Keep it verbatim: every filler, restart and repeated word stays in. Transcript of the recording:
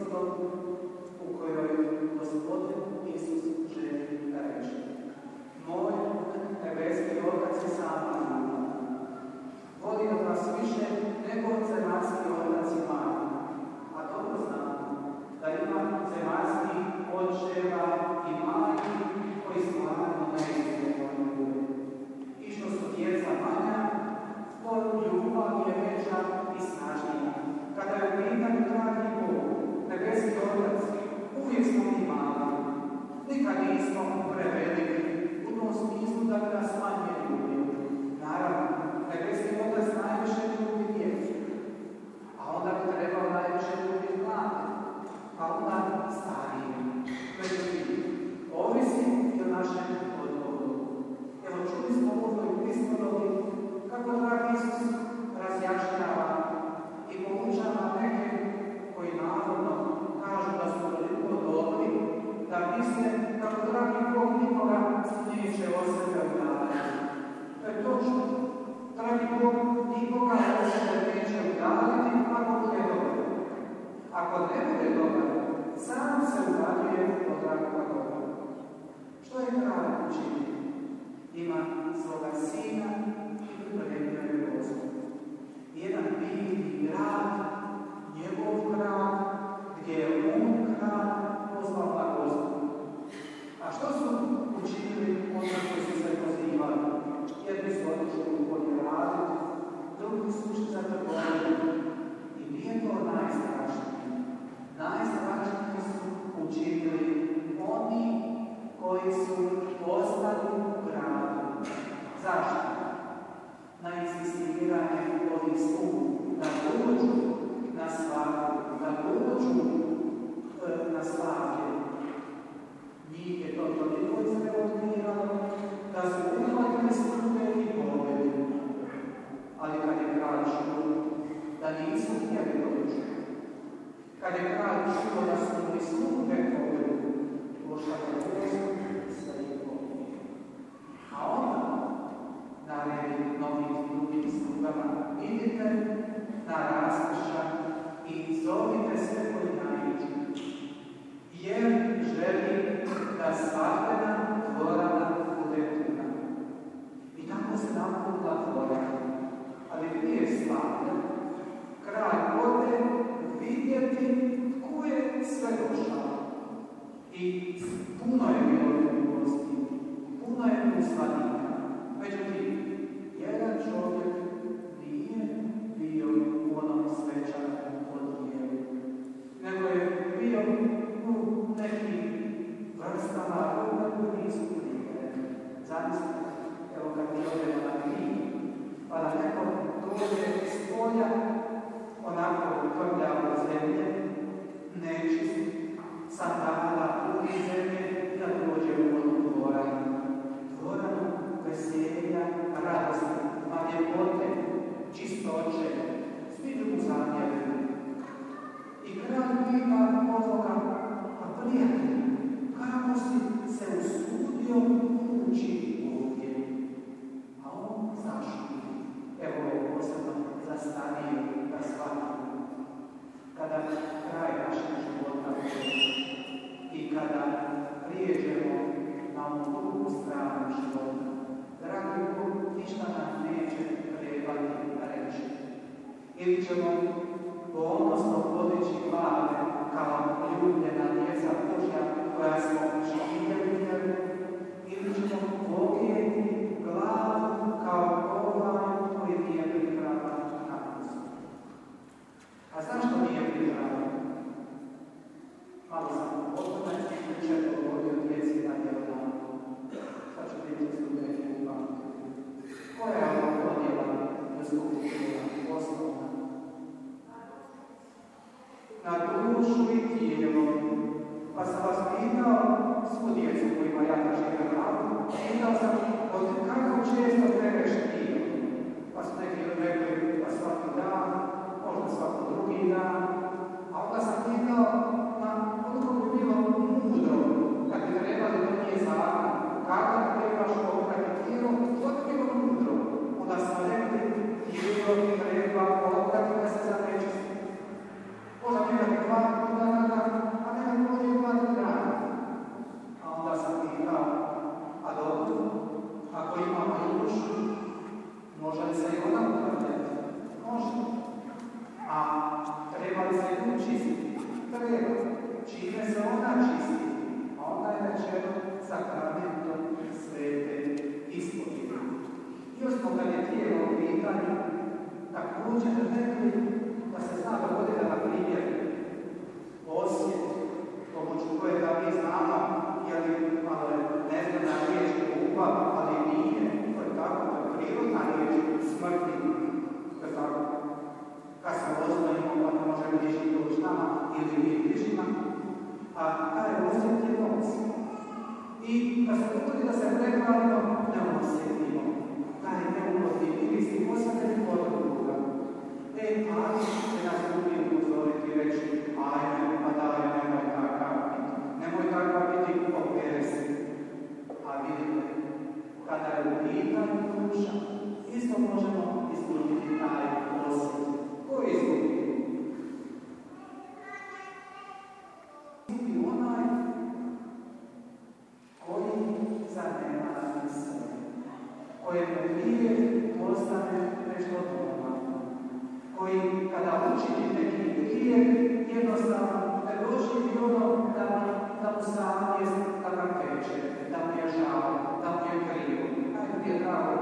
istotom u kojoj Gospodin Isus želi reći: moj nebeski Otac je sama ljubav. Voli od vas više nego zemaljski otac i majka. A dobro znamo da ima zemaljskih očeva i majki koji stvarno neizmjerno ljube. I što su djeca manja, to ljubav je veća i snažnija. Kada je u pitanju dragi Bog, nebeski Otac, uvijek smo mi mali. Nikad nismo preveliki u tom smislu da bi nas manje ljubio. Naravno, nebeski Otac najviše ljubi djecu, a onda bi trebao najviše ljubi mlade, a onda starije. Međutim, ovisi i o našem odgovoru. Evo, čuli smo u ovoj prispodobi kako dragi Isus razjašnjava i poučava neke koji navodno kažu da su toliko dobri, da misle kako dragi Bog nikoga neće od sebe udaliti. To je točno. Dragi Bog nikoga od sebe neće udaliti ako bude dobar. Ako ne bude dobar, sam se udaljuje od dragoga Boga. Što je kralj učinio? Ima svoga sina i pripremio je Gospod. Jedan biljni grad, njegov grad, gdje je on kralj poslao na Gospod. A što su učinili oni koji su se pozivali? Jedni su otišli u polje raditi, drugi su ušli za trgovinu. I nije to najstrašnije. Najstrašnije su učinili oni koji su ostali u gradu. Zašto? Na insistiranje ovih slugu, da dođu na slavku, da dođu e, na slavke. Njih je to toliko izrevoltiralo da su uhvatili sluge i pobjeli. Ali kad je kralj čuo da nisu htjeli doći, kad je kralj čuo da su i sluge pobjeli, došla je Gospod sa ih pobjeli. A onda naredi novim drugim slugama: idite na raskršća i zovite sve koji naiđu, jer želi da svakodnevna dvorana bude puna. I tako se napunila dvorana. Ali prije slavlja, kralj ode vidjeti tko je sve došao. I puno je bilo gosti, puno je poslanika. Međutim, jedan čovjek nije bio u onom svečanom odijelu, nego je bio u nekim vrstama koje nisu pripremljene. Zamislite, evo kad mi odemo na knjigu, pa da neko dođe iz polja, onako krvljavo zemlje, nečist, sandala, drugi zemlje, da dođe u onu dvoranu. Dvoranu veselja, radosti, ljepote, čistoće, svi drugu zamjeru. I kralj pita ovoga: a prijatelj, kako si se usudio ući ovdje? A on zašli. Evo je posebno za starije da shvati. Kada kraj našeg života i kada prijeđemo na onu drugu stranu života, dragi Bog ništa nam neće trebati reći. Ili ćemo ponosno podići glave kao ljubljena djeca Božja koja smo živjeli vjeru, ili ćemo pogijeti glavu kao ovaj koji nije pripravan na pustu. A zašto nije pripravan? Malo sam o tome jučer govorio djeci na Jordanu. Sad ću biti studenti u pameti. Koja je ovo podjela ljudskog tijela osnovna? Na dušu i tijelo. Pa sam vas pitao, svu djecu kojima ja kažem glavu, pitao sam od kako često trebeš tijelo. Pa su neki rekli pa svaki dan, možda svaki drugi dan. A onda sam pitao, na koliko bi bilo mudro, kad bi trebali to nije zakon, kada trebaš oprati tijelo, to bi bilo mudro. Onda smo rekli, tijelo treba oprati da se zanečisti. Možda nekada dva puta na dan, također rekli da se zna dogoditi na primjer osjet, pomoću kojega mi znamo, jer ali ne zna da riječ ljubav, ali nije, to je tako, to je prirodna riječ smrti, to je tako. Kad se ozdojimo, pa ne možemo lišiti doći nama ili mi bližima, a taj osjet je noć. I kad se dogodi da se pregledamo, ne osjetimo. Taj neugodni miris i posveteni vodu Boga. E, ali će nas drugi upozoriti i reći, ajme, pa daj, nemoj takav biti. Nemoj takav biti, opere se. A vidite, kada je u pitanju duša, isto možemo izgubiti taj osjet. Ko izgubi? Izgubi onaj koji zanemari sebe, kojemu grijeh postane nešto normalno, koji kada učini neki grijeh jednostavno ne doživi ono da, da mu savjest da ga teče, da mu je žao, da mu je krivo. Ajde mi je drago